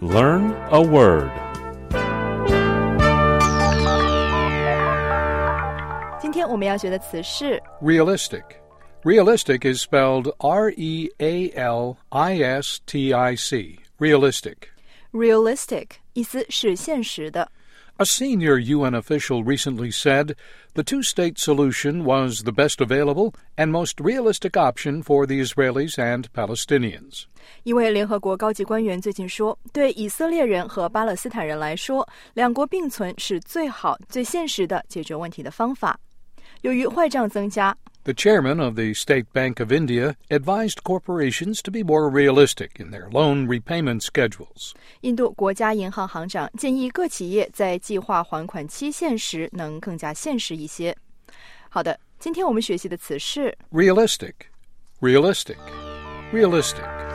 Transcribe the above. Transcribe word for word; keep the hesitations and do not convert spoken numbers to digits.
Learn a word. 今天我们要学的词是 Realistic. Realistic is spelled R E A L I S T I C. Realistic. realistic， 意思是现实的。 A senior U N official recently said the two-state solution was the best available and most realistic option for the Israelis and Palestinians. 一位联合国高级官员最近说，对以色列人和巴勒斯坦人来说，两国并存是最好、最现实的解决问题的方法。由于坏账增加， The chairman of the State Bank of India advised corporations to be more realistic in their loan repayment schedules. 印度国家银行行长建议各企业在计划还款期限时能更加现实一些。好的，今天我们学习的词是 Realistic. Realistic. Realistic.